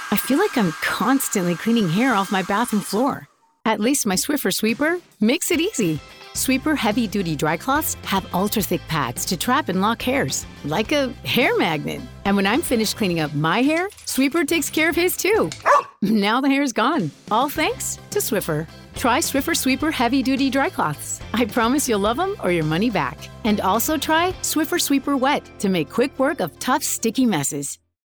I feel like I'm constantly cleaning hair off my bathroom floor. At least my Swiffer Sweeper makes it easy. Sweeper heavy-duty dry cloths have ultra-thick pads to trap and lock hairs, like a hair magnet. And when I'm finished cleaning up my hair, Sweeper takes care of his too. Now the hair's gone, all thanks to Swiffer. Try Swiffer Sweeper heavy-duty dry cloths. I promise you'll love them or your money back. And also try Swiffer Sweeper Wet to make quick work of tough, sticky messes.